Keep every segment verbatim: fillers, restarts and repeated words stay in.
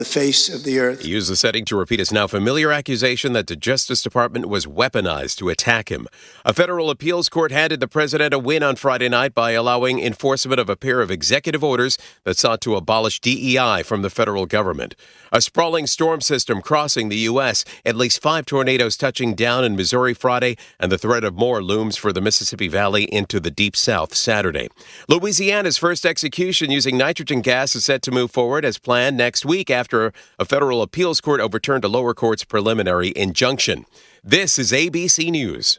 the face of the earth. He used the setting to repeat his now familiar accusation that the Justice Department was weaponized to attack him. A federal appeals court handed the president a win on Friday night by allowing enforcement of a pair of executive orders that sought to abolish D E I from the federal government. A sprawling storm system crossing the U S, at least five tornadoes touching down in Missouri Friday, and the threat of more looms for the Mississippi Valley into the Deep South Saturday. Louisiana's first execution using nitrogen gas is set to move forward as planned next week after a federal appeals court overturned a lower court's preliminary injunction. This is A B C News.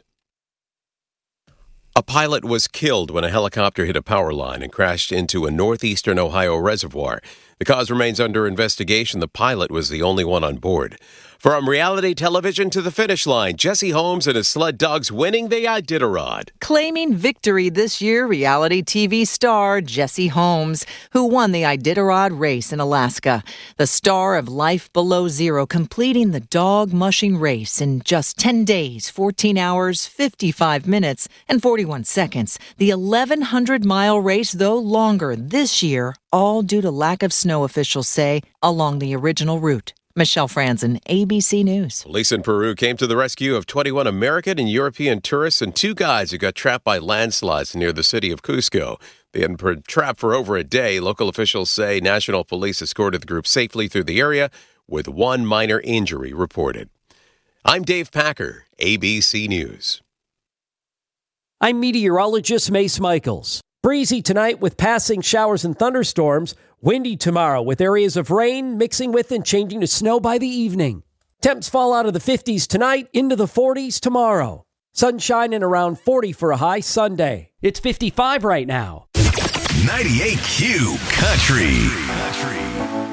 A pilot was killed when a helicopter hit a power line and crashed into a northeastern Ohio reservoir. The cause remains under investigation. The pilot was the only one on board. From reality television to the finish line, Jesse Holmes and his sled dogs winning the Iditarod. Claiming victory this year, reality T V star Jesse Holmes, who won the Iditarod race in Alaska. The star of Life Below Zero completing the dog mushing race in just ten days, fourteen hours, fifty-five minutes, and forty-one seconds. The eleven hundred mile race, though longer this year, all due to lack of snow, officials say, along the original route. Michelle Franzen, A B C News. Police in Peru came to the rescue of twenty-one American and European tourists and two guides who got trapped by landslides near the city of Cusco. They had been trapped for over a day. Local officials say national police escorted the group safely through the area with one minor injury reported. I'm Dave Packer, A B C News. I'm meteorologist Mace Michaels. Breezy tonight with passing showers and thunderstorms. Windy tomorrow with areas of rain mixing with and changing to snow by the evening. Temps fall out of the fifties tonight into the forties tomorrow. Sunshine and around forty for a high Sunday. It's fifty-five right now. ninety-eight Q Country. Country.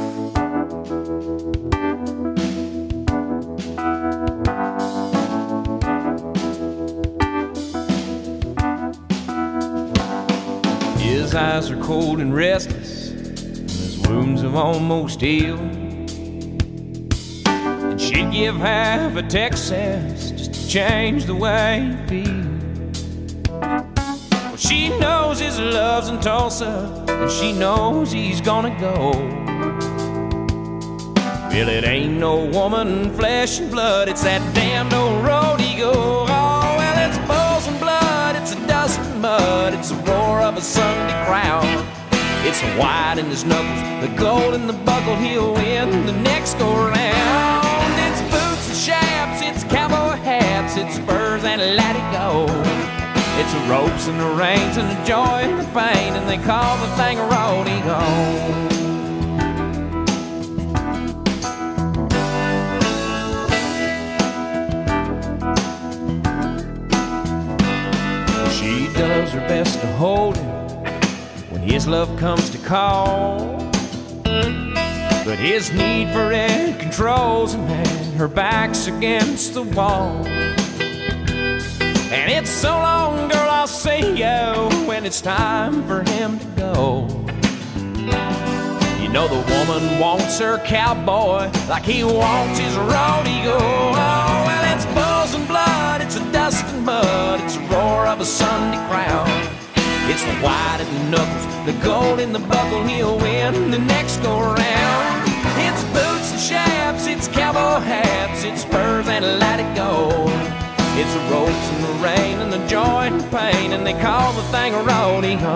His eyes are cold and restless. Wounds have almost healed, and she'd give half a Texas just to change the way you feel. Well, she knows his love's in Tulsa, and she knows he's gonna go. Well, it ain't no woman, flesh and blood, it's that damned old road he go. Oh, well, it's bulls and blood, it's a dust and mud, it's the roar of a Sunday crowd. It's white in his knuckles, the gold in the buckle, he'll win the next go round. It's boots and chaps, it's cowboy hats, it's spurs and let it go. It's the ropes and the reins and the joy and the pain, and they call the thing a roadie go. She does her best to hold him when his love comes to call, but his need for it controls him, and her back's against the wall. And it's so long, girl, I'll see you when it's time for him to go. You know the woman wants her cowboy like he wants his rodeo. Oh, well, it's bulls and blood, it's a dust and mud, it's the roar of a Sunday crowd. It's the white in the knuckles, the gold in the buckle, he'll win the next go round. It's boots and chaps, it's cowboy hats, it's spurs and let it go. It's the ropes and the rain and the joy and the pain, and they call the thing a rodeo.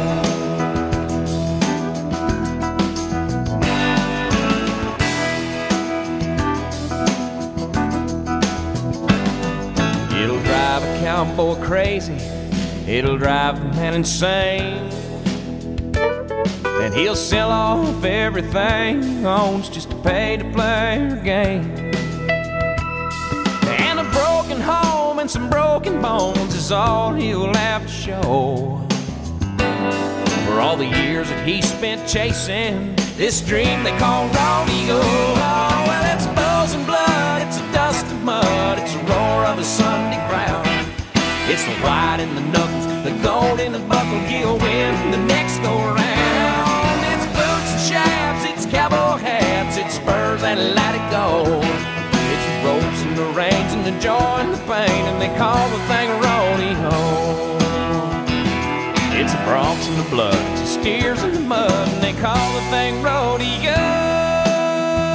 It'll drive a cowboy crazy, it'll drive the man insane. Then he'll sell off everything he owns just to pay to play her game. And a broken home and some broken bones is all he'll have to show for all the years that he spent chasing this dream they call rodeo. Oh, well, it's bulls and blood, it's a dust and mud, it's the roar of a Sunday crowd. It's the white in the knuckles, the gold in the buckle, he'll win the next go round. It's boots and chaps, it's cowboy hats, it's spurs and let it go. It's the ropes and the reins and the joy and the pain, and they call the thing a rodeo. It's the broncs and the blood, it's the steers in the mud, and they call the thing rodeo.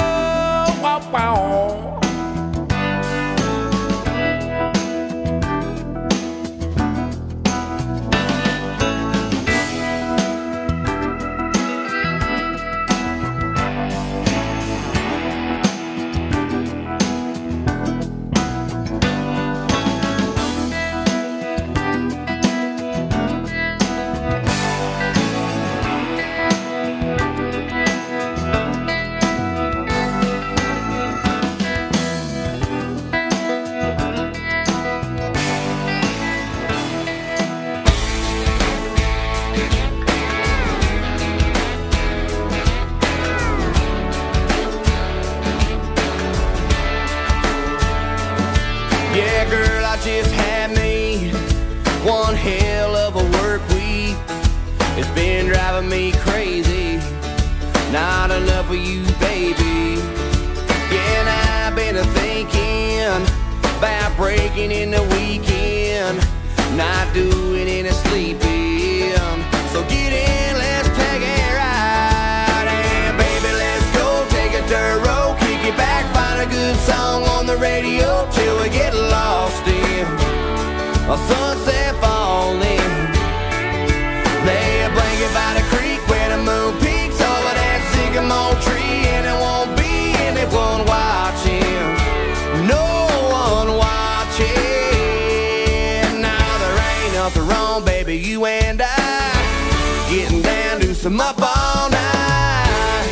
just had me one hell of a work week. It's been driving me crazy. Not enough of you, baby. Yeah, and I've been thinking about breaking in the weekend, not doing any sleeping. So get in, let's take it right. And baby, let's go take a dirt road, kick it back, find a good song on the radio till we get lost in a sunset falling. Lay a blanket by the creek where the moon peaks over that sycamore tree, and it won't be anyone watching, no one watching. Now there ain't nothing wrong, baby, you and I getting down to some up all night.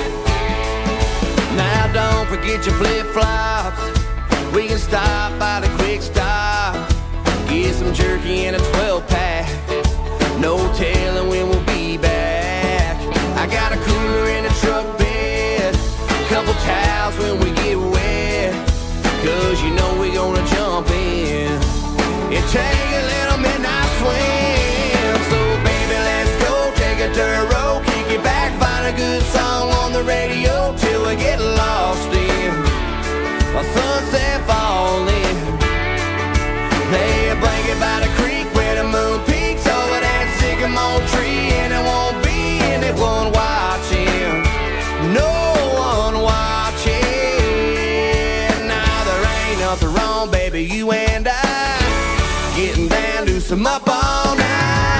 Now don't forget your flip-flops. We can stop by the quick stop, get some jerky and a twelve pack. No telling when we'll be back. I got a cooler in the truck bed, couple towels when we get wet, cause you know we gonna jump in and take a little midnight swim. So baby, let's go take a dirt road, kick it back, find a good song on the radio till we get lost in a sunset falling. Lay a blanket by the creek where the moon peaks over that sycamore tree, and it won't be anyone watching, no one watching. Now there ain't nothing wrong, baby, you and I getting down to some up all night.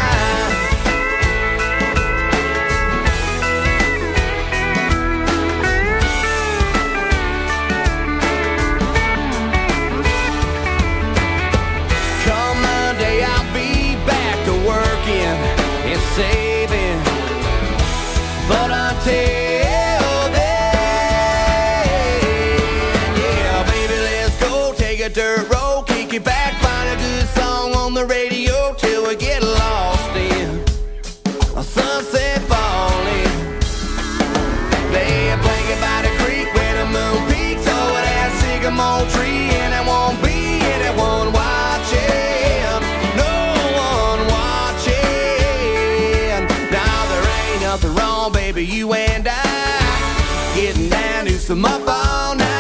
Come Monday, I'll be back to working and saving, but until then, yeah, baby, let's go take a dirt road, kick it back, find a good song on the radio till we get lost in a sunset falling. Lay a blanket by the creek where the moon peaks over that sycamore tree, and it won't be anyone watching, no one watching. Now there ain't nothing wrong, baby, you and I getting down to some up all night.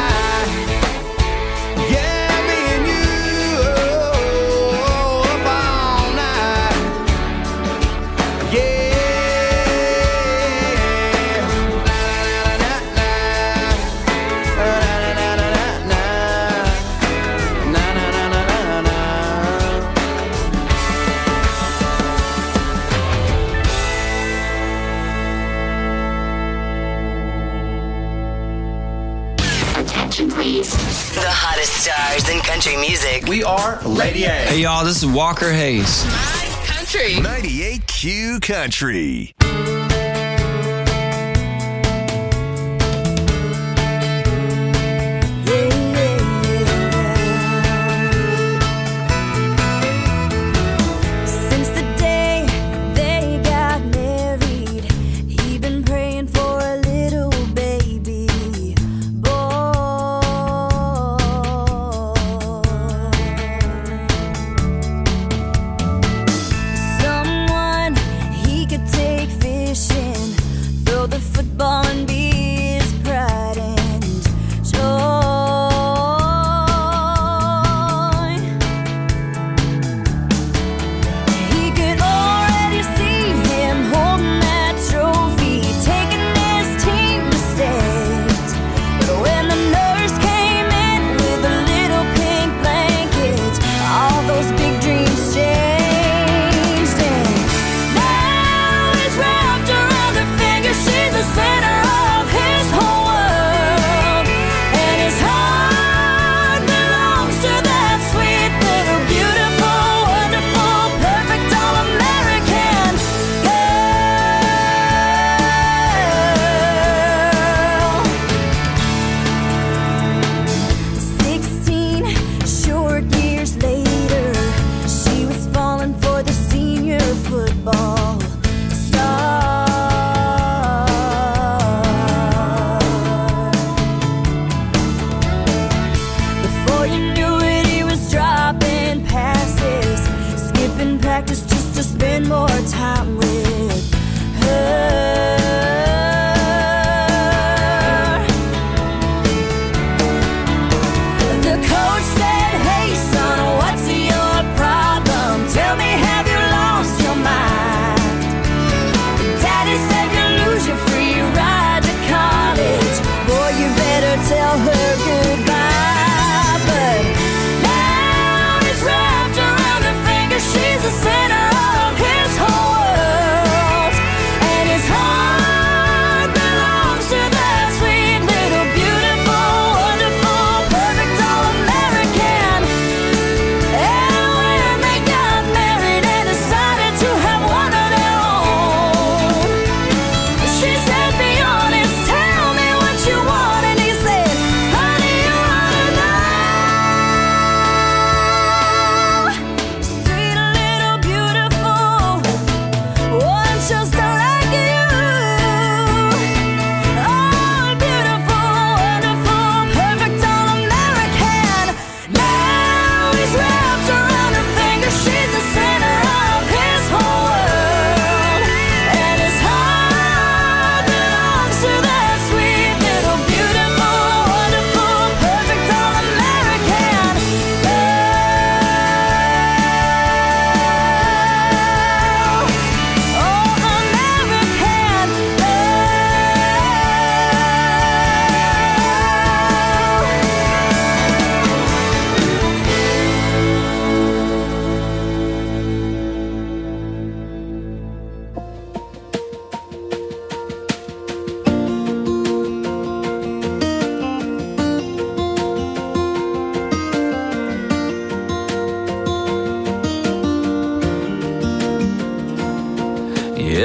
Yeah, me and you, oh, up all night. Yeah. Na, na, na, na, na. Na, na, na, na, na. Na, na, na, na, na, na. Attention, please. The hottest stars in country music. We are Lady A. Hey y'all, this is Walker Hayes. My country. ninety-eight Q Country. Since the day they got married, he been praying for a little baby boy. Someone he could take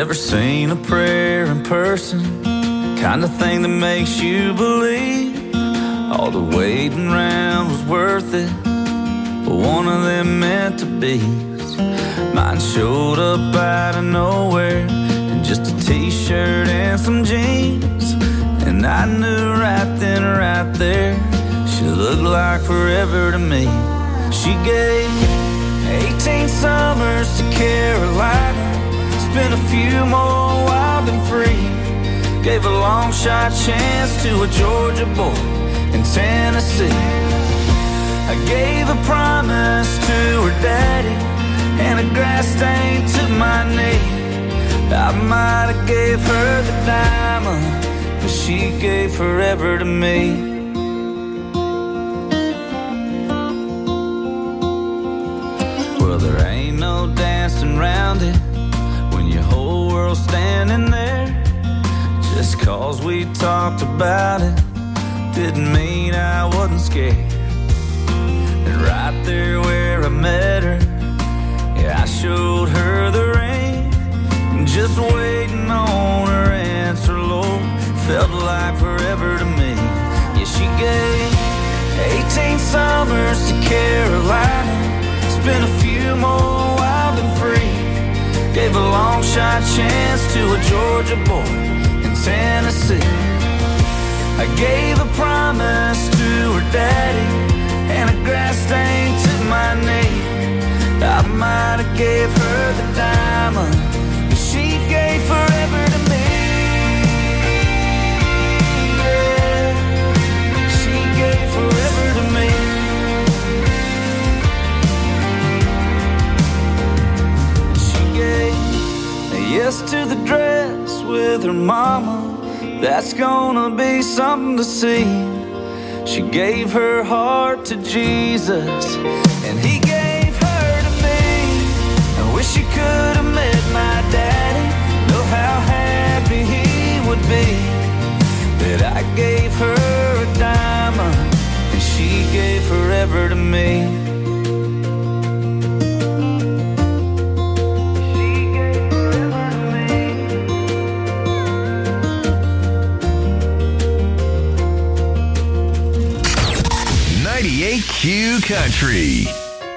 Ever seen a prayer in person? Kind of thing that makes you believe all the waiting around was worth it, but one of them meant to be. Mine showed up out of nowhere in just a t-shirt and some jeans, and I knew right then, right there, she looked like forever to me. She gave eighteen summers to Carolina, spent a few more wild and free, gave a long shot chance to a Georgia boy in Tennessee. I gave a promise to her daddy and a grass stain to my knee. I might have gave her the diamond, but she gave forever to me. Well, there ain't no dancing around it when your whole world's standing there. Just cause we talked about it didn't mean I wasn't scared. And right there where I met her, yeah, I showed her the ring, just waiting on her answer, Lord, felt like forever to me. Yeah, she gave eighteen summers to Carolina, spent a few more wild and free, gave a long shot chance to a Georgia boy in Tennessee. I gave a promise to her daddy and a grass stain to my knee. I might have gave her the diamond, but she gave forever to me. Yeah, she gave forever to me. She gave a yes to the dress with her mama. That's gonna be something to see. She gave her heart to Jesus, and he gave her to me. I wish you could have met my daddy, know how happy he would be that I gave her a diamond and she gave forever to me. ninety-eight Q Country.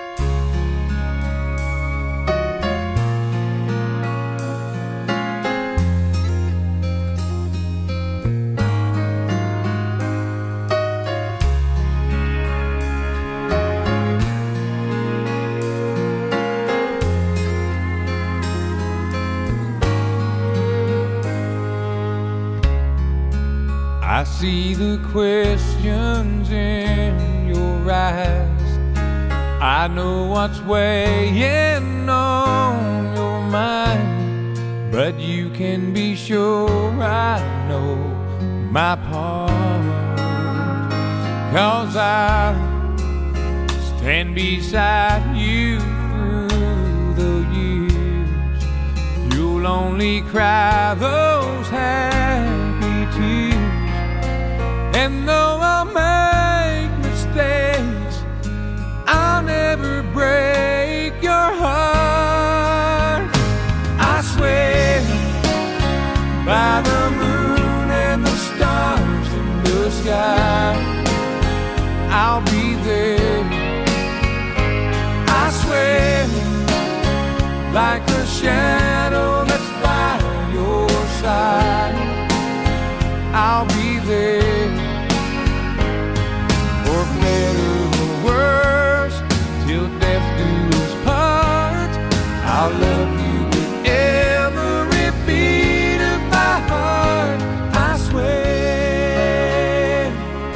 I see the questions in your eyes. I know what's weighing on your mind, but you can be sure I know my part. 'Cause I stand beside you through the years. You'll only cry those happy tears. And though I'll make mistakes, I'll never break your heart. I swear by the moon and the stars in the sky, I'll be there. I swear like a shadow that's by your side, I'll be there. For better or worse, till death do us part, I'll love you with every beat of my heart. I swear.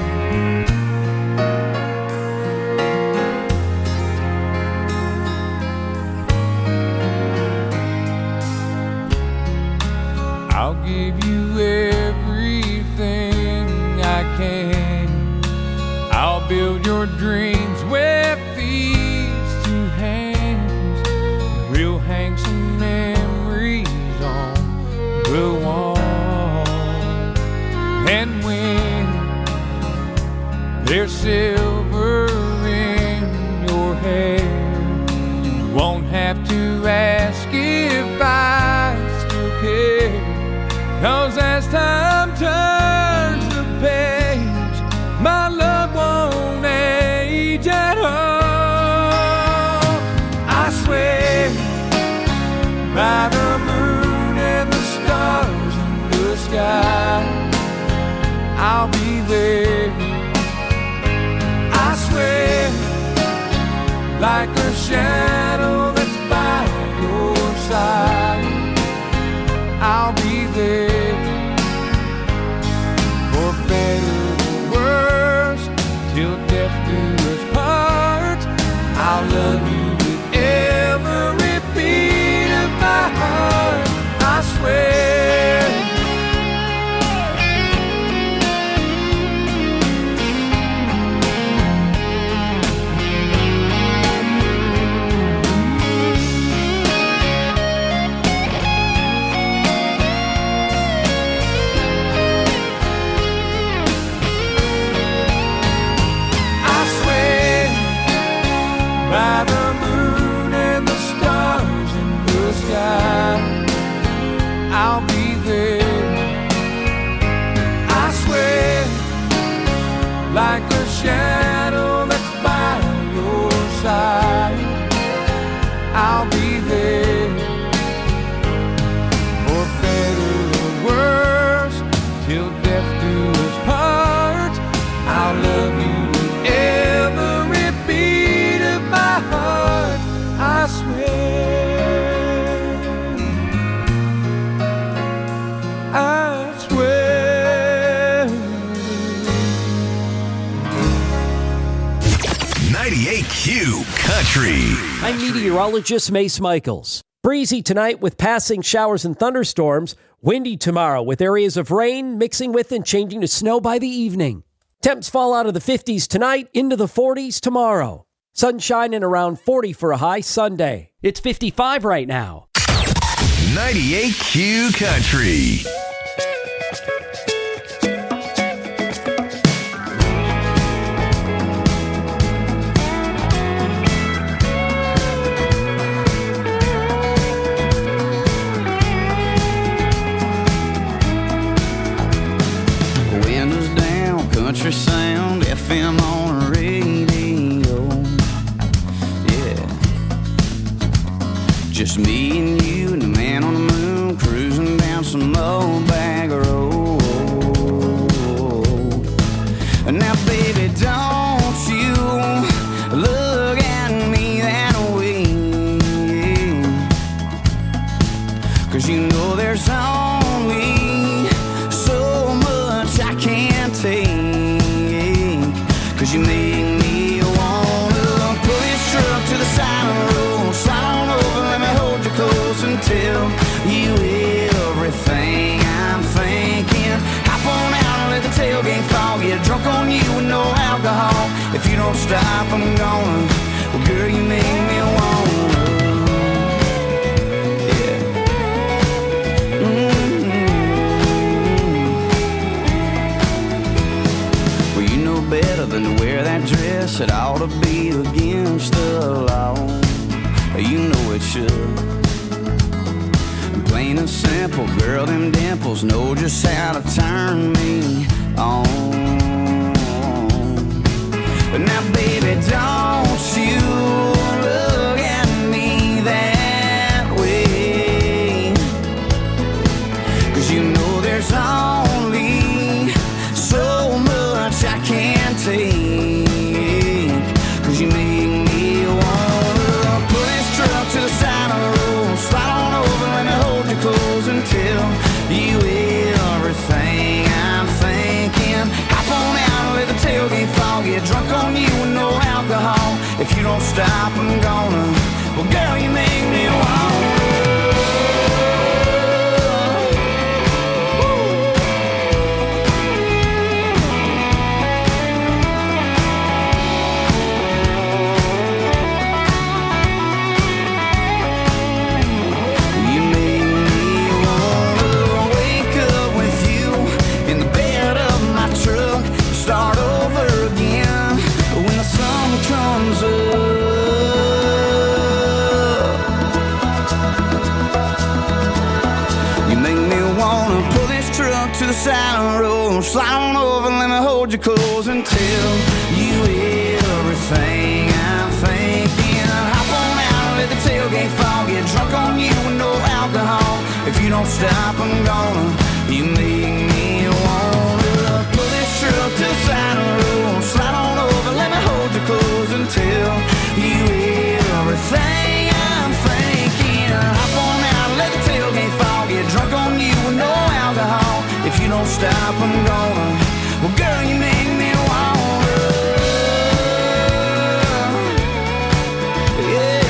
I'll give you everything I can. I'll build your dreams with these two hands. We'll hang some memories on the wall. And when there's silver in your hair, you won't have to ask if I still care. 'cause as time turns the page, my love won't age at all. I swear by the moon and the stars in the sky, I'll be there. I swear, like a shadow that's by your side, I'll be there. For better or worse, till death do us part, I'll love you with every beat of my heart. I swear. By the moon and the stars in the sky, I'll be there. I swear, like a shadow that's by your side, I'll be there. For better or worse, till death do us part, I'll love you with every beat of my heart. I swear, I swear. ninety-eight Q Country. I'm meteorologist Mace Michaels. Breezy tonight with passing showers and thunderstorms. Windy tomorrow with areas of rain mixing with and changing to snow by the evening. Temps fall out of the fifties tonight into the forties tomorrow. Sunshine and around forty for a high Sunday. It's fifty-five right now. ninety-eight Q Country. Windows down, country sound, F M on the radio. Yeah. Just me and you and the man on the moon cruising down some old bag road. Now, baby, don't you look at me that way, 'cause you know there's only so much I can't take. 'Cause you make me wanna pull this truck to the side of the road, slide on over, let me hold you close and tell you everything I'm thinking. Hop on out and let the tailgate fall, get drunk on you with no alcohol. If you don't stop, I'm gonna. Well, girl, you make me wanna. Yeah. Mm-hmm. Well, you know better than to wear that dress. It ought to be against the law. You know it should. Plain and simple, girl, them dimples know just how to turn me on. But now, baby, don't you look at me that way, 'cause you know there's only so much I can't take. 'Cause you make me wanna pull this truck to the side of the road, slide on over, let me hold you close and tell you everything I'm thinking. Hop on out and let the tailgate fall, get drunk on you with no alcohol. If you don't stop, I'm gonna. Well, girl, you make me wanna. Start over again when the sun comes up. You make me wanna pull this slide on over, let me hold you close and tell you everything I'm thinking. Hop on out, let the tailgate fall, get drunk on you with no alcohol. If you don't stop, I'm gonna. You make me wanna pull this truck to the side of the road, slide on over, let me hold you close and tell you everything I'm thinking. Hop on out, let the tailgate fall, get drunk on you with no alcohol. If you don't stop, I'm gonna. Well, girl, you make me wanna. Yeah,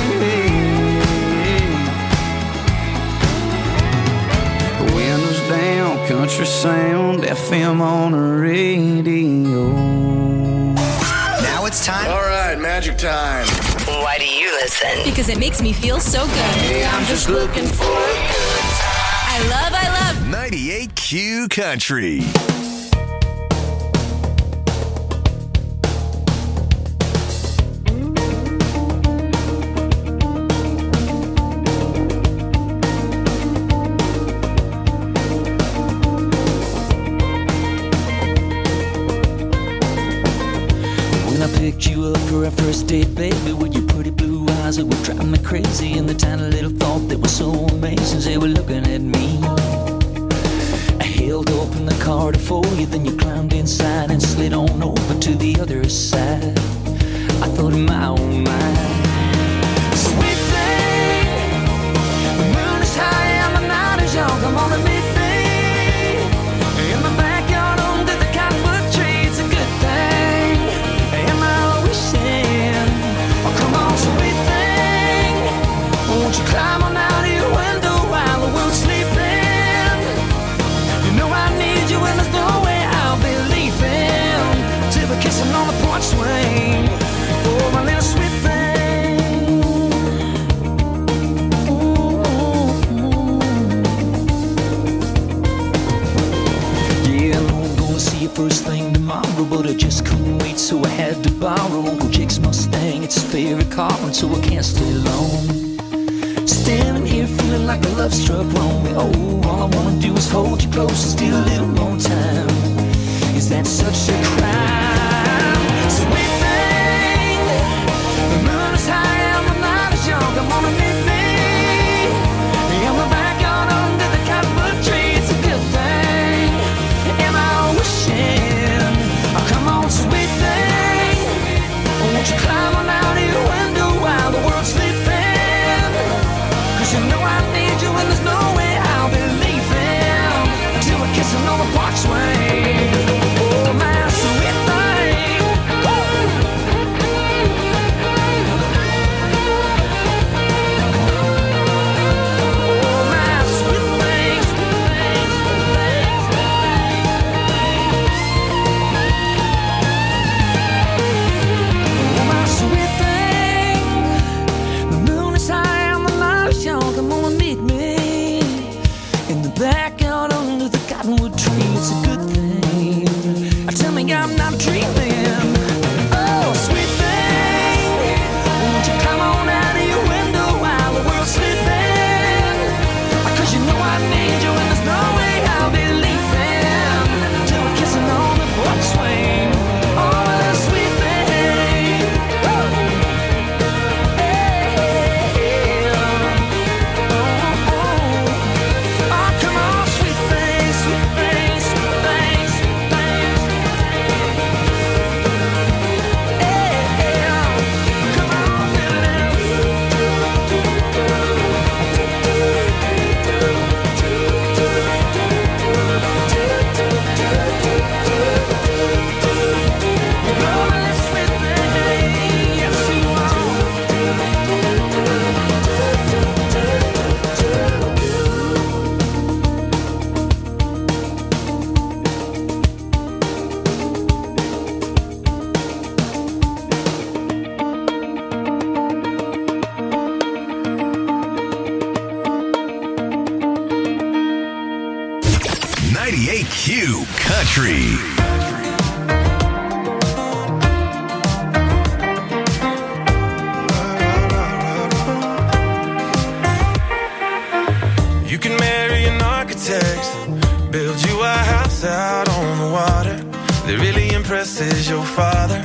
yeah. Windows down, country sound, F M on the radio. Now it's time. All right, magic time. Why do you listen? Because it makes me feel so good. Hey, I'm just looking for a good time. I love, I love. ninety-eight Q Country. Picked you up for our first date, baby, with your pretty blue eyes that were driving me crazy, and the tiny little thought that was so amazing, they were looking at me. I held open the car to for you, then you climbed inside and slid on over to the other side. I thought in my own mind, sweet thing, the moon is high and the night is young, come on and meet me in my backyard under the cottonwood tree. It's a good thing. Oh, come on, sweet thing, won't you climb on out of your window while the world's sleeping? You know I need you and there's no way I'll be leaving till we're kissing on the porch swing. Oh, my little sweet thing. Mm-hmm. Yeah, I know I'm gonna see you first thing tomorrow, but I just couldn't wait, so I had to borrow Uncle Jake's Mustang. It's his favorite car, and so I can't stay long. Standing here feeling like a love struck wrong. Oh, all I wanna do is hold you close and steal a little more time. Is that such a crime? Sweet thing, the moon is high and the night is young. Come on and meet me in the backyard under the cottonwood tree. It's a good thing. Am I wishing? Oh, come on, sweet thing, won't you climb on out of your window while the world's sleeping? Cause you know I need you and there's no way I'll be leaving until we're kissing on the porch swing. Oh, my sweet thing. Oh, my sweet thing, sweet thing, sweet thing. Oh, my sweet thing. The moon is high and the night is young. Come on and meet me in the backyard under the cottonwood tree. It's a good thing. Tell me I'm not dreaming. Oh, sweet thing, won't you come on out of your window while the world's sleeping? Cause you know I need you and there's no way I'll be leaving till we're kissing on the porch swing. Oh, that sweet thing. Oh, oh, oh. Oh, come on, sweet thing, sweet thing, sweet thing, sweet thing. Jesus is your father.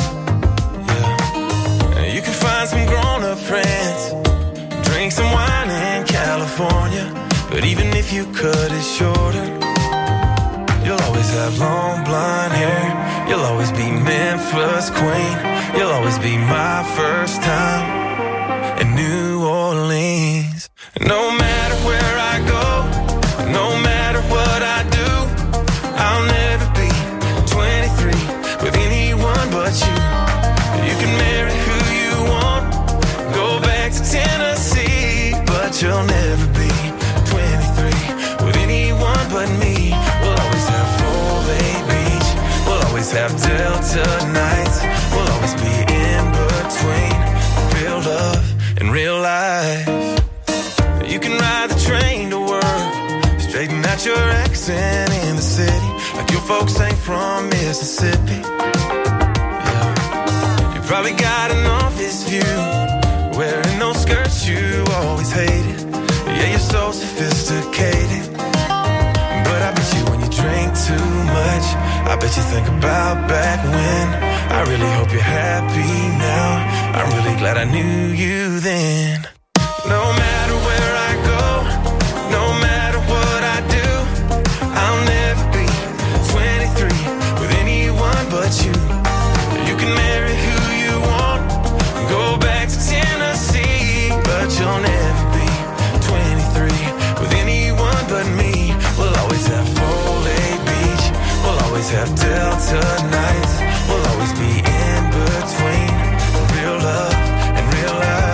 Yeah. You can find some grown-up friends, drink some wine in California, but even if you cut it shorter, you'll always have long blonde hair. You'll always be Memphis queen. You'll always be my first time in New Orleans. No matter where I go, no matter what I do, I'll never be twenty-three with anyone but you. You can marry who you want, go back to Tennessee, but you'll never be twenty-three with anyone but me. We'll always have Full Bay Beach, we'll always have Delta nights, we'll always be in between real love and real life. You can ride the train to work, straighten out your accent in the city, like your folks ain't from Mississippi. Yeah. You probably got an office view, wearing those skirts you always hated. Yeah, you're so sophisticated, but I bet you when you drink too much, I bet you think about back when. I really hope you're happy now, I'm really glad I knew you then. No matter where I go, no matter what I do, I'll never be twenty-three with anyone but you. You can marry who you want, go back to Tennessee, but you'll never be twenty-three with anyone but me. We'll always have Full Bay Beach, we'll always have Delta nights, we'll always be in between real love and real life.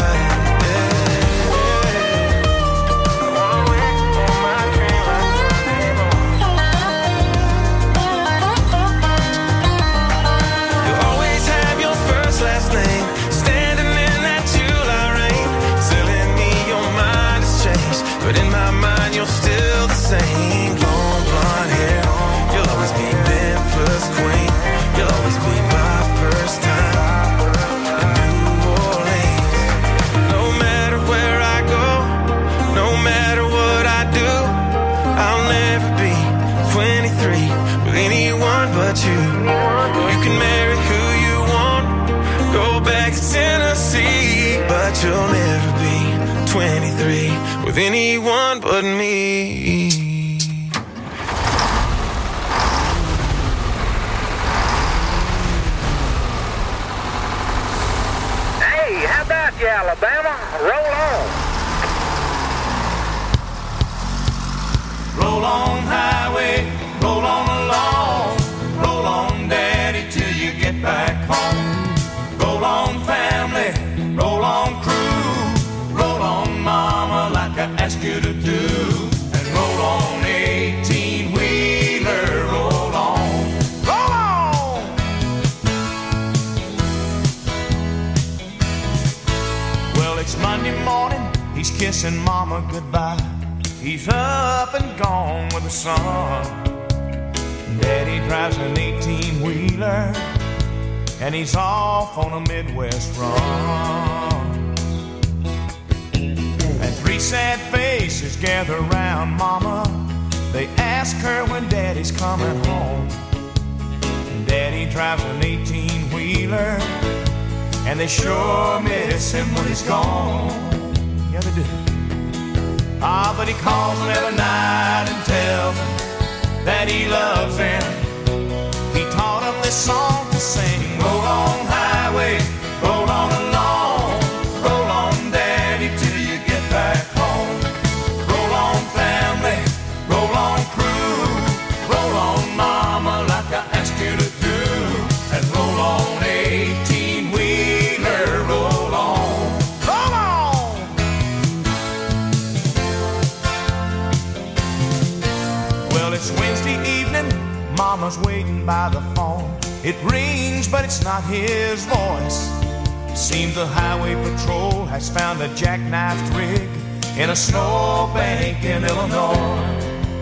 But in my mind, you're still the same. Long blonde hair, you'll always be Memphis queen. You'll always be my first time in New Orleans. No matter where I go, no matter what I do, I'll never be twenty-three with anyone but you. You can marry who you want, go back to Tennessee, but you'll never be twenty-three with anyone but me. Hey, how about you, Alabama? Roll on. Roll on, highway, roll on along. Roll on, daddy, till you get back home. Roll on, family, roll on, crew. Roll on, mama, like I asked you to do. And roll on, eighteen-wheeler, roll on. Roll on! Well, it's Monday morning, he's kissing mama goodbye. He's up and gone with the sun. Daddy drives an eighteen-wheeler, and he's off on a Midwest run. And three sad faces gather around mama. They ask her when daddy's coming home. And daddy drives an eighteen-wheeler, and they sure miss him when he's gone. Yeah, they do. Ah, but he calls them every night and tells them that he loves them. He taught them this song to sing. Roll on, highway, roll on along. Roll on, daddy, till you get back home. Roll on, family, roll on, crew. Roll on, mama, like I asked you to do. And roll on, eighteen-wheeler, roll on. Roll on! Well, it's Wednesday evening, mama's waiting by the phone. It rings, but it's not his voice. Seems the highway patrol has found a jackknifed rig in a snowbank in Illinois.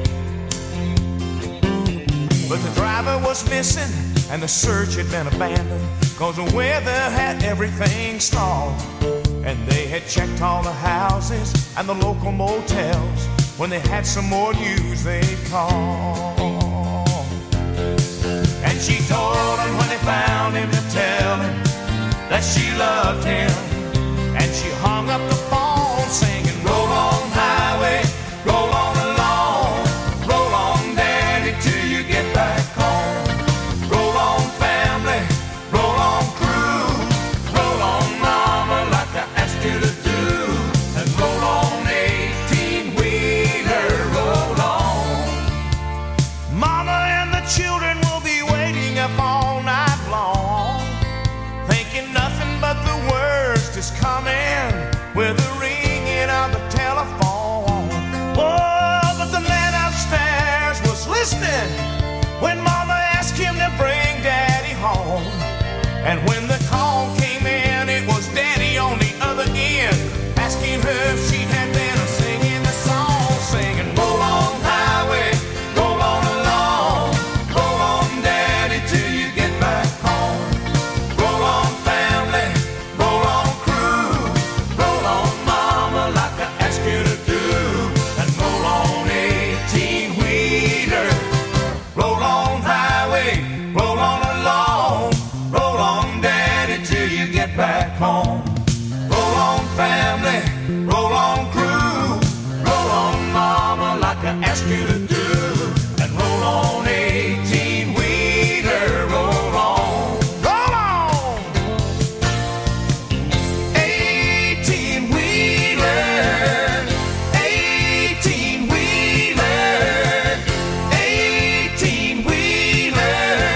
But the driver was missing and the search had been abandoned, 'cause the weather had everything stalled. And they had checked all the houses and the local motels. When they had some more news they'd call. And she told him when they found him to tell him that she loved him. And she hung up the phone singing, roll on highway, roll on along, roll on daddy till you get back home. Roll on family, roll on crew, roll on mama like I asked you to do. And roll on eighteen-wheeler, roll on. Mama and the children will be waiting up all night long, thinking nothing but the worst is coming with the ringing of the telephone. Oh, but the man upstairs was listening when Mama asked him to bring Daddy home. And when the call came in, it was Daddy on the other end, asking her if she had been singing the song, singing, roll on highway, roll on along, roll on Daddy till you get back home. Roll on family, roll on crew, roll on mama like I asked you to do. And roll on eighteen-wheeler, roll on highway, roll on along, roll on daddy till you get back home. Roll on family, roll on crew, roll on mama like I asked you to do. And roll on eighteen-wheeler, roll on, roll on. Eighteen-wheeler, eighteen-wheeler, eighteen-wheeler,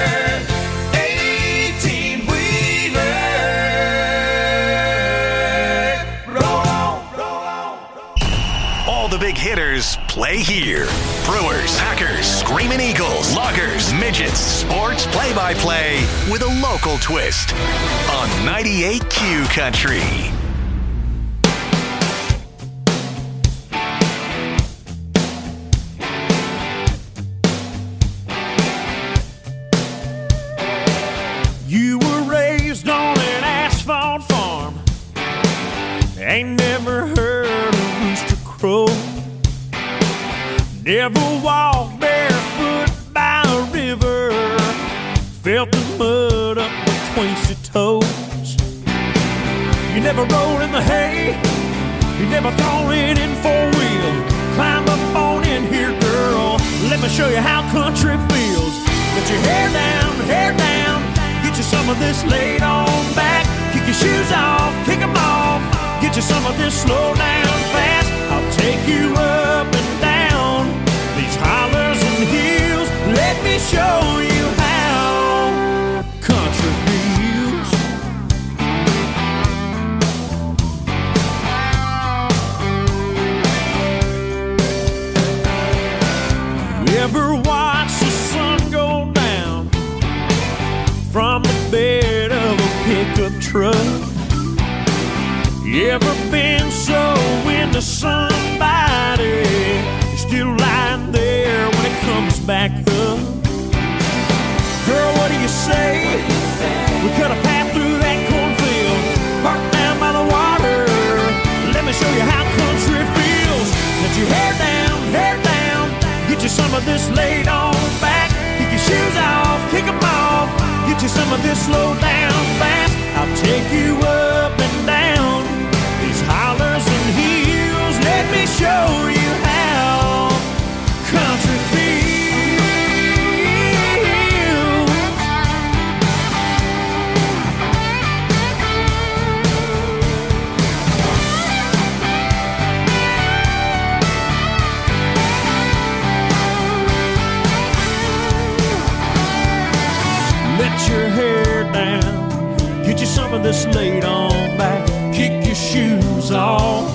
eighteen-wheeler. Roll on, roll on. All the big hitters play here. Brewers, Packers, Screamin' Eagles, Loggers, Midgets, sports play-by-play with a local twist on ninety-eight Q Country. You were raised on an asphalt farm, ain't never heard a rooster crow. Never walked barefoot by a river, felt the mud up between your toes. You never rode in the hay, you never thrown it in four-wheel. Climb up on in here, girl, let me show you how country feels. Get your hair down, hair down, get you some of this laid on back. Kick your shoes off, kick them off, get you some of this slow down fast. I'll take you up and down these hollers and hills. Let me show you how country feels. You ever watch the sun go down from the bed of a pickup truck? You ever been so into somebody you're still lying there when it comes back up? Girl, what do you say? We cut a path through that cornfield, parked down by the water. Let me show you how country feels. Let your hair down, hair down, get you some of this laid on back. Kick your shoes off, kick them off, get you some of this slow down fast. I'll take you up and down these hollers and hills. Let me show you how country feels. Let your hair down, get you some of this laid on back. Kick your shoes off.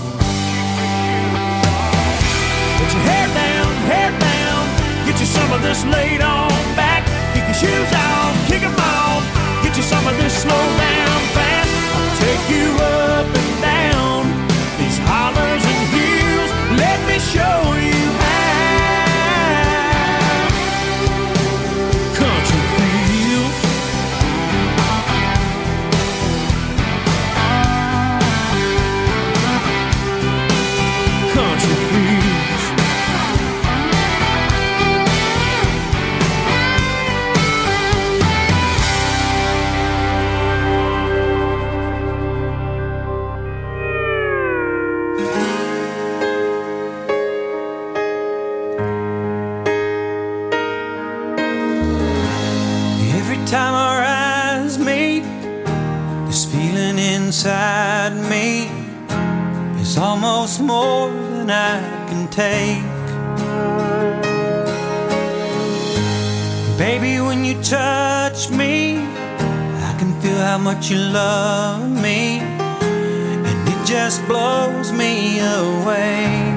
Let your hair down, hair down, get you some of this laid on back. Kick your shoes off, kick them off, get you some of this slow down fast. I'll take you up and down these hollers and hills. Let me show you how country feels. Country feels. time our eyes meet, this feeling inside me is almost more than I can take. Baby, when you touch me, I can feel how much you love me, and it just blows me away.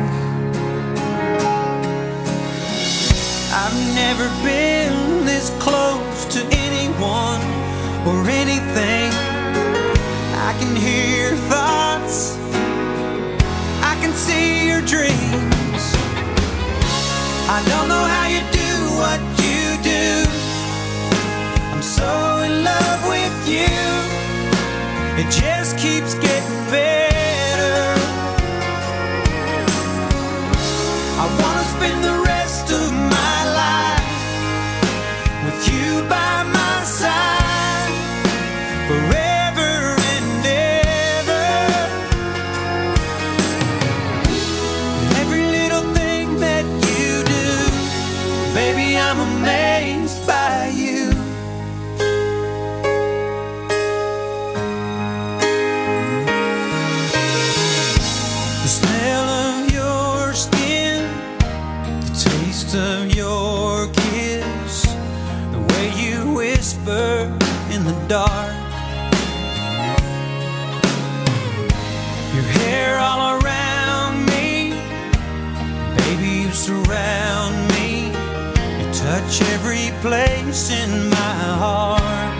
I've never been this close to anyone or anything. I can hear your thoughts, I can see your dreams. I don't know how you do what you do. I'm so in love with you. It just keeps getting better. I wanna spend the rest of my life with you by my side forever and ever. And every little thing that you do, baby, I'm amazed by you. The smell of your skin, the taste of your kiss, the way you whisper in the dark, your hair all around me, baby, you surround me, you touch every place in my heart.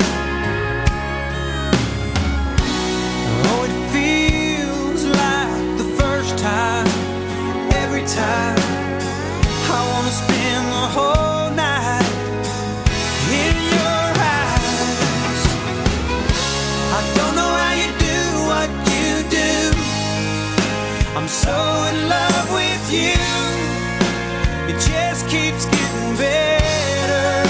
Oh, it feels like the first time, every time. I wanna spend the whole night in your eyes. I don't know how you do what you do. I'm so in love with you. It just keeps getting better.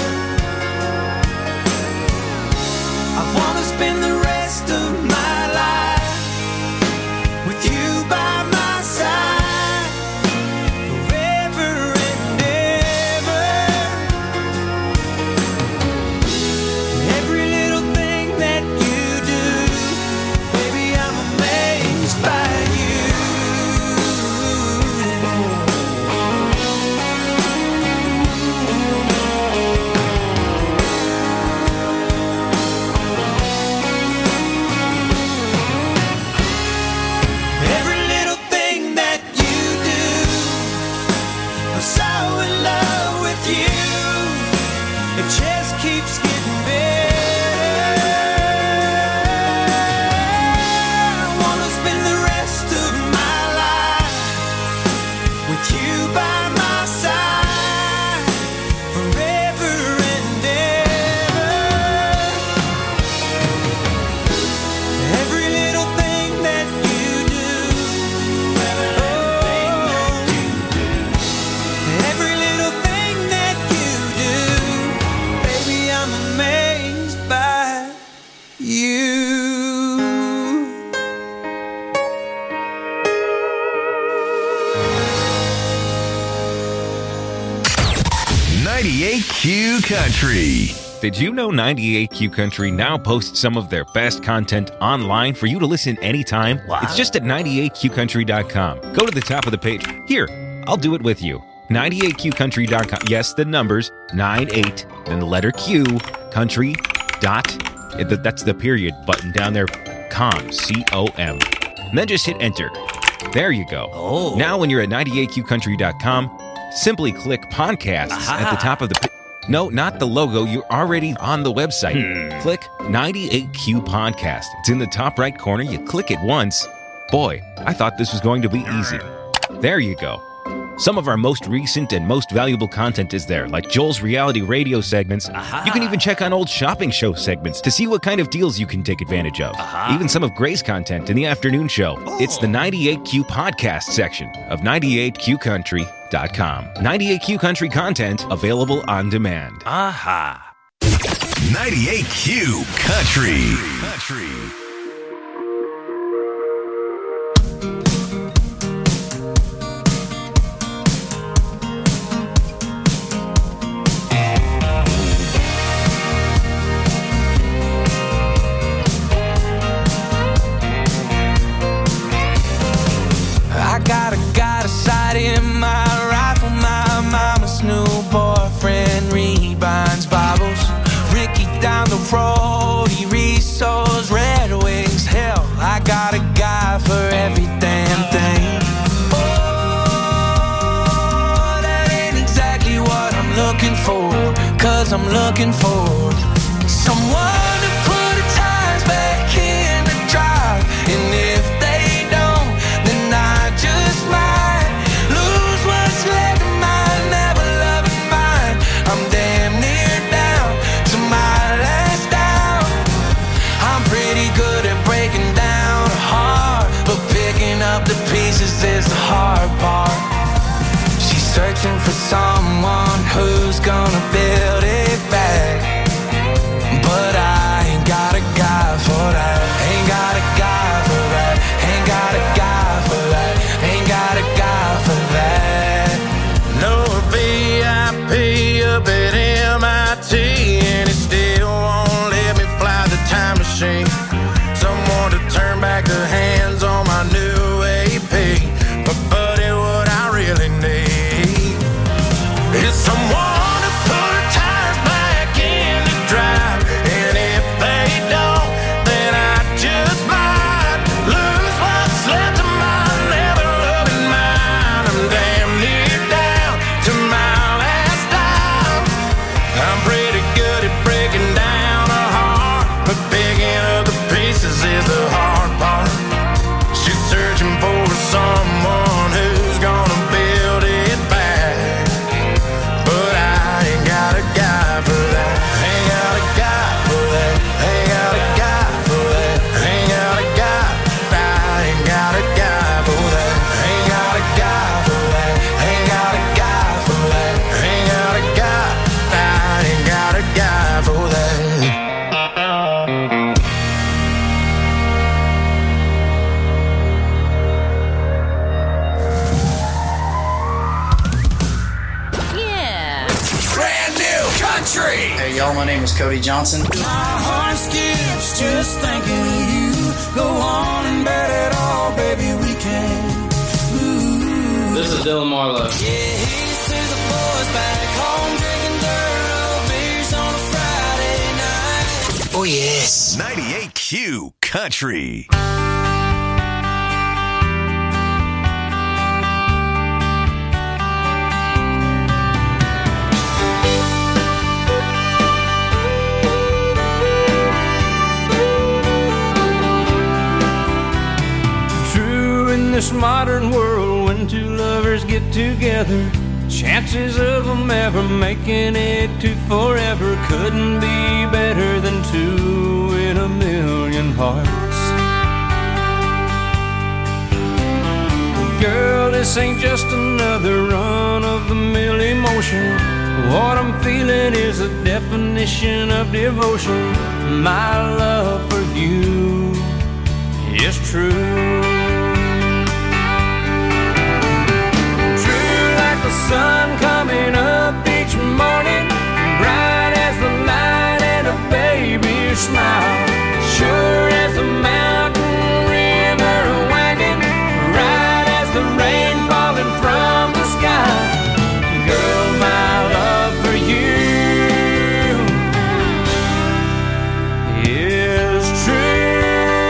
I wanna spend the rest of my life with you by my side forever and ever. Every little thing that you do, baby, I'm amazed by you. Every little thing that you do, I'm so in love with you. It just keeps getting better. I wanna spend the rest of my life with you by my side forever and ever. Every little thing that you do, every little thing that you do, baby, I'm amazed by you. ninety-eight Q Country. Did you know ninety-eight Q Country now posts some of their best content online for you to listen anytime? Wow. It's just at ninety-eight q country dot com. Go to the top of the page. Here, I'll do it with you. ninety-eight q country dot com. Yes, the numbers, ninety-eight, then the letter Q, country, dot, that's the period button down there, com, C O M. And then just hit enter. There you go. Oh. Now when you're at ninety-eight q country dot com, simply click podcasts Aha. at the top of the page. No, not the logo. You're already on the website. Hmm. Click ninety-eight Q Podcast. It's in the top right corner. You click it once. Boy, I thought this was going to be easy. There you go. Some of our most recent and most valuable content is there, like Joel's reality radio segments. Aha. You can even check on old shopping show segments to see what kind of deals you can take advantage of. Aha. Even some of Gray's content in the afternoon show. Oh. It's the ninety-eight Q Podcast section of ninety-eight q country dot com. ninety-eight Q Country content available on demand. Aha. ninety-eight Q Country. Country. Frody, Resource, Red Wings. Hell, I got a guy for every damn thing. Oh, that ain't exactly what I'm looking for, 'cause I'm looking for someone to put the tires back in the drive. And if they don't, then I just might lose what's left of my never loving mind. I'm damn near down to my last down. I'm pretty good at breaking down a heart, but picking up the pieces is the hard part. She's searching for someone who's gonna build it back, but I ain't got a guy for that. Ain't got a guy for that. Ain't got a guy for that. Ain't got a guy for that. No V I P up at M I T, and it still won't let me fly the time machine. Someone to turn back the hands on my new A P. But buddy, what I really need is someone to put tires back in the drive. And if they don't, then I just might lose what's left of my never loving mind. I'm damn near down to my last dime. I'm pretty good at breaking down a heart, but picking up the pieces is the hard part. She's searching for someone who's gonna build it back, but I ain't got a guy for that. Ain't got a guy for that. Ain't got a guy for that. Ain't got a guy. I ain't got a guy for that. Ain't got a guy for that. Ain't got a guy for that. Ain't got a guy. I ain't got a guy for that. Yeah. Brand new country. Hey y'all, my name is Cody Johnson. My heart skips just thinking of you. Go on and bet it all, baby, we can. Ooh. This is Dylan Marlowe. Yeah, here's to the boys back home drinking dirt beers on a Friday night. Oh, yes. ninety-eight Q Country. True, in this modern world, when two lovers get together, chances of them ever making it to forever couldn't be better than two in a million hearts. Girl, this ain't just another run-of-the-mill emotion. What I'm feeling is a definition of devotion. My love for you is true. True like the sun coming up each morning, bright as the light and a baby's smile. Sure as a mountain river winding, right as the rain falling from the sky. Girl, my love for you is true.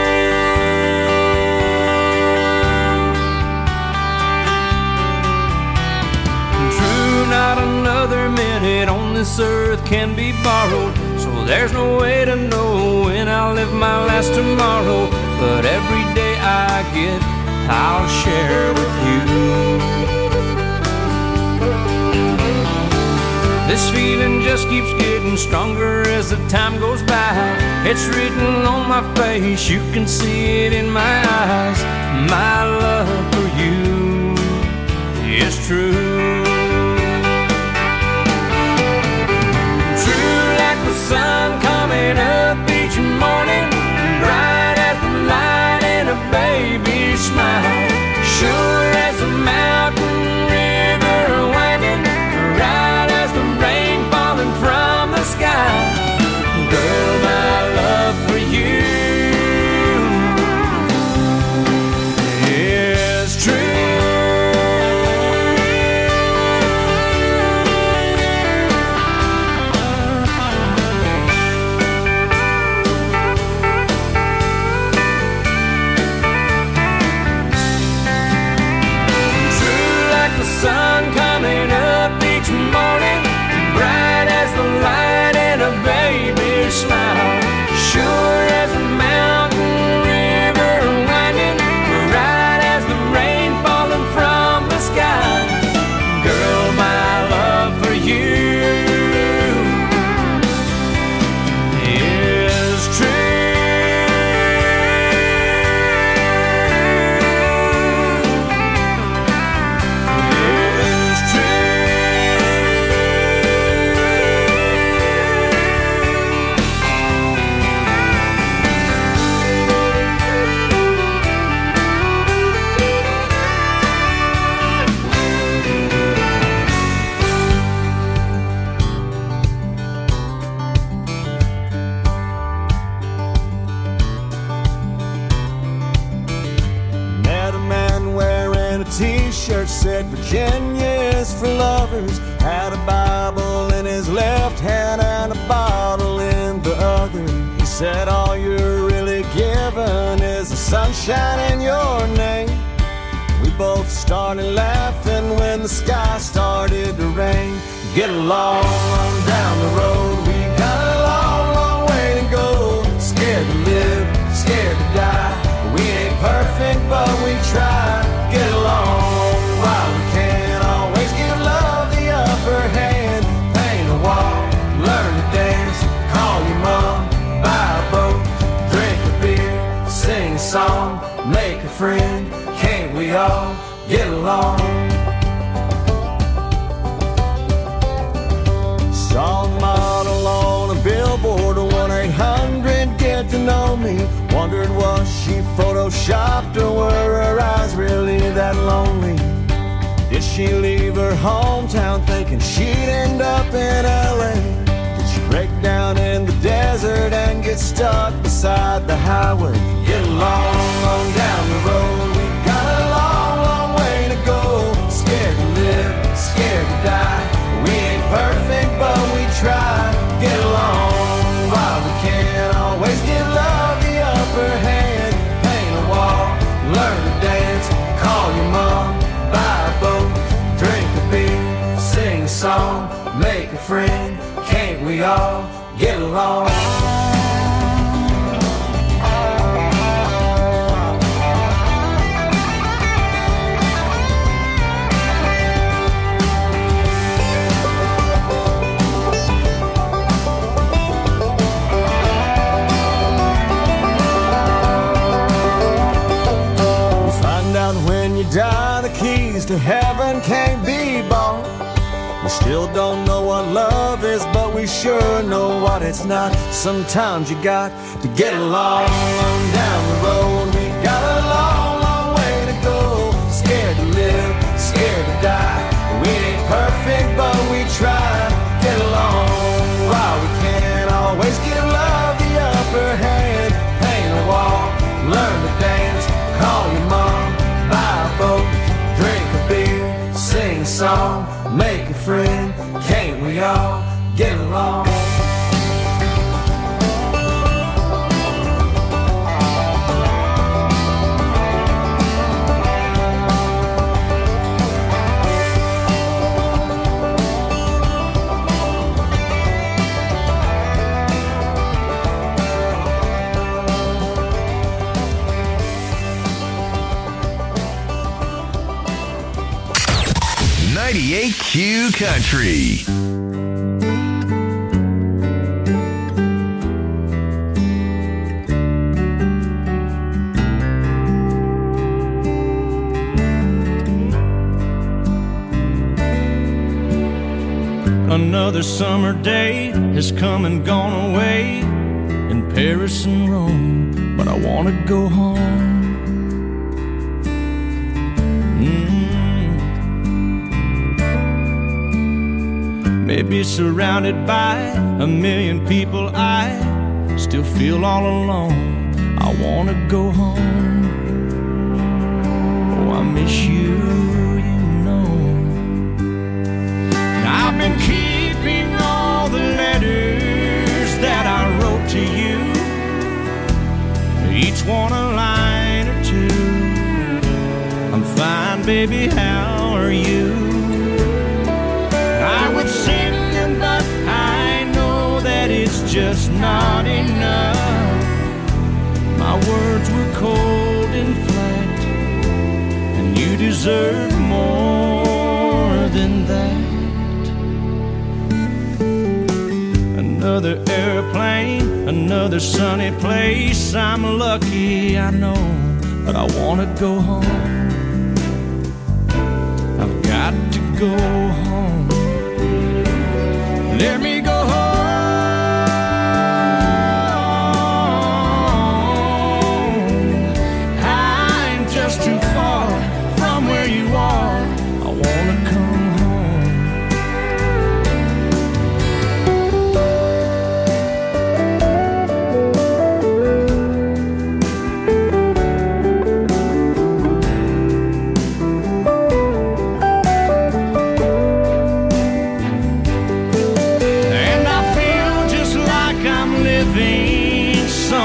True, not another minute on this earth can be borrowed, so there's no way to know when I'll live my last tomorrow. But every day I get, I'll share with you. This feeling just keeps getting stronger as the time goes by. It's written on my face, you can see it in my eyes. My love for you is true. True like the sun coming up each morning, bright as the light and a baby's smile. Sure as a mountain river winding, right as the rain falling from the sky. Girl, my love for you is true. t-shirt said Virginia is for lovers. Had a Bible in his left hand and a bottle in the other. He said all you're really given is the sunshine in your name. We both started laughing when the sky started to rain. Get along on down the road, we got a long, long way to go. Scared to live, scared to die. We ain't perfect, but we try. Get along while we can. Always give love the upper hand. Paint a wall, learn to dance. Call your mom, buy a boat, drink a beer, sing a song, make a friend. Can't we all get along? Saw a model on a billboard, one eight hundred get to know me. Wondered was she photoshopped or were her eyes really that lonely? Did she leave her hometown thinking she'd end up in L A? Did she break down in the desert and get stuck beside the highway? Get along on down the road, we got a long, long way to go. Scared to live, scared to die. We ain't perfect, but we try. Get along while we can. Always give love the upper hand. Paint a wall, learn to dance. Call your mom, buy a boat, drink a beer, sing a song, make a friend. Can't we all get along? When you die, the keys to heaven can't be bought. We still don't know what love is, but we sure know what it's not. Sometimes you got to get along down the road. We got a long, long way to go. Scared to live, scared to die. We ain't perfect, but we try. Get along while we can. Always give love the upper hand. Paint a wall, learn to dance. Call your mom, buy a boat, drink a beer, sing a song, make a friend. Can't we all get along? ninety-eight Q Country. Another summer day has come and gone away in Paris and Rome, but I want to go home. Maybe surrounded by a million people, I still feel all alone. I wanna go home. Oh, I miss you, you know. And I've been keeping all the letters that I wrote to you, each one a line or two. I'm fine, baby, how are you? I would sing them, but I know that it's just not enough. My words were cold and flat, and you deserve more than that. Another airplane, another sunny place. I'm lucky, I know, but I wanna go home. I've got to go home. Let me go home. I'm just too far from where you are. I wanna come home.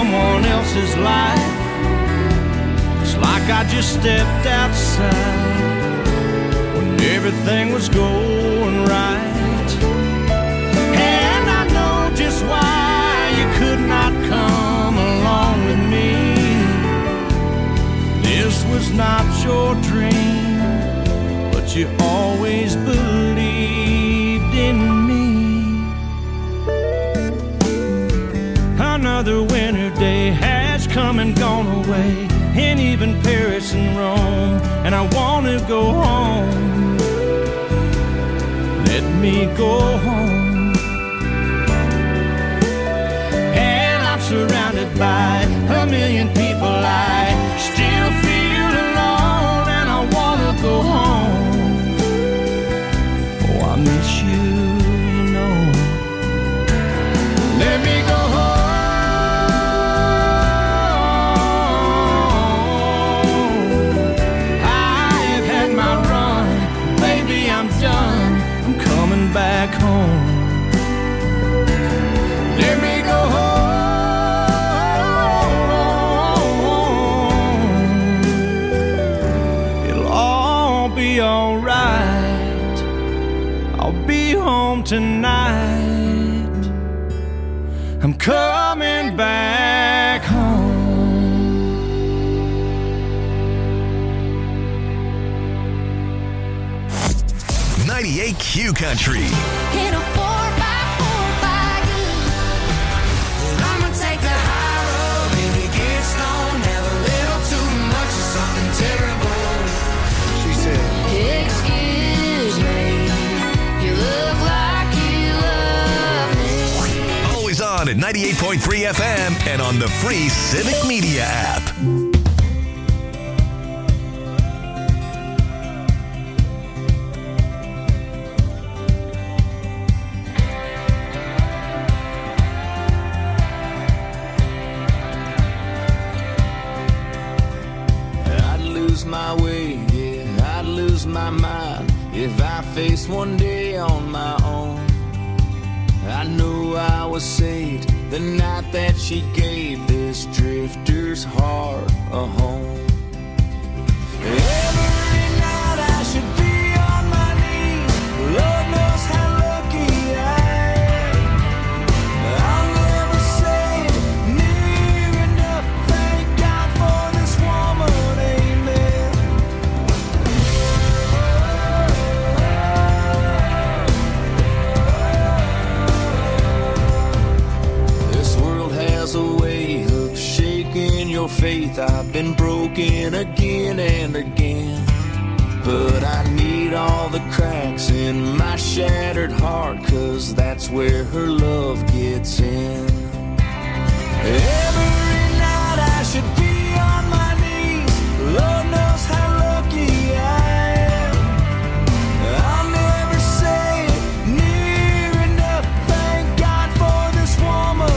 someone else's life. It's like I just stepped outside when everything was going right. And I know just why you could not come along with me. This was not your dream, but you always believed in me. Another winter day has come and gone away, and even Paris and Rome, and I want to go home. Let me go home. And I'm surrounded by a million people. I still feel alone, and I want to go home. Oh, I miss you, you know. Let me go home. Back home. Let me go home. It'll all be alright. I'll be home tonight. I'm coming back home. ninety-eight Q Country. In a four by four wagon, and I'ma take the high road. Maybe get stoned, have a little too much of something terrible. She said, excuse me, you look like you love me. Always on at ninety-eight point three F M and on the free Civic Media app. My way, yeah, I'd lose my mind if I faced one day on my own. I knew I was saved the night that she gave this drifter's heart a home. Every night I should be on my knees. Lord knows how lucky I am. I'll never say near enough. Thank God for this woman. A way of shaking your faith. I've been broken again and again, but I need all the cracks in my shattered heart, 'cause that's where her love gets in. Every night I should be on my knees. Lord knows how lucky I am. I'll never say it near enough. Thank God for this woman.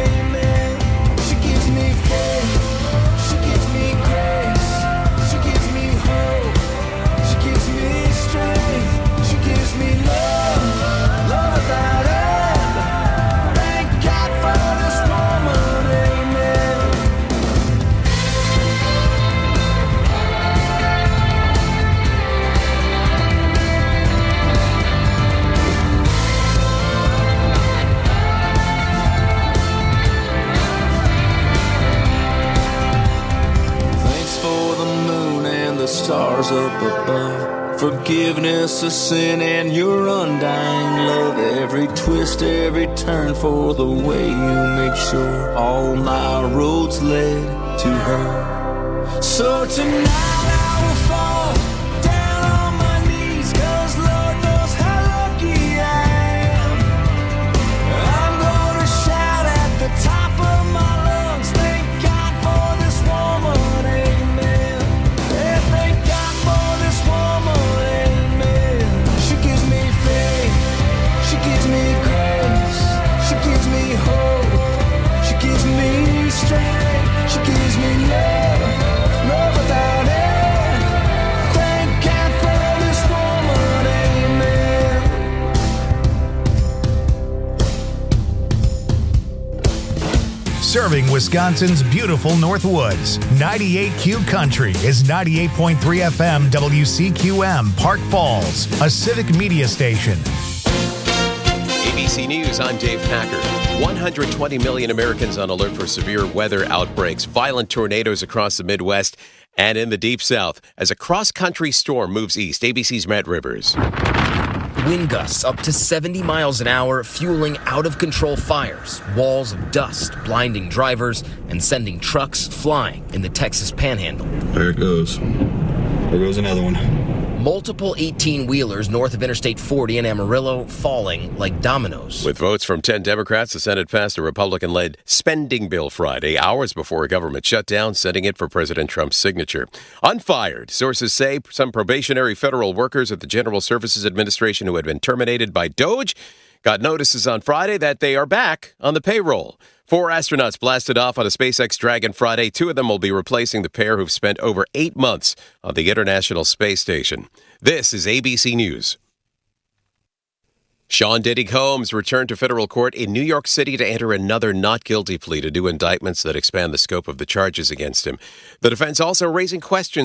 She gives me grace, she gives me hope, she gives me strength, she gives me love, love without end. Thank God for this woman, amen. The stars up above, forgiveness of sin and your undying love. Every twist, every turn for the way you make sure all my roads led to her. So tonight I will fall down on my knees, 'cause Lord knows how lucky I am. I'm gonna shout at the top of my lungs, thank God for this woman, amen. She gives me faith, she gives me grace, she gives me hope, she gives me strength, she gives me love, love without end. serving Wisconsin's beautiful North Woods. ninety-eight Q Country is ninety-eight point three F M W C Q M, Park Falls, a civic media station. A B C News, I'm Dave Packer. one hundred twenty million Americans on alert for severe weather outbreaks, violent tornadoes across the Midwest and in the Deep South as a cross-country storm moves east. A B C's Matt Rivers. Wind gusts up to seventy miles an hour, fueling out-of-control fires, walls of dust blinding drivers and sending trucks flying in the Texas Panhandle. There it goes. There goes another one. Multiple eighteen-wheelers north of Interstate forty in Amarillo falling like dominoes. With votes from ten Democrats, the Senate passed a Republican-led spending bill Friday, hours before a government shutdown, sending it for President Trump's signature. Unfired, sources say some probationary federal workers at the General Services Administration who had been terminated by DOGE got notices on Friday that they are back on the payroll. Four astronauts blasted off on a SpaceX Dragon Friday. Two of them will be replacing the pair who've spent over eight months on the International Space Station. This is A B C News. Sean Diddy Combs returned to federal court in New York City to enter another not guilty plea to new indictments that expand the scope of the charges against him. The defense also raising questions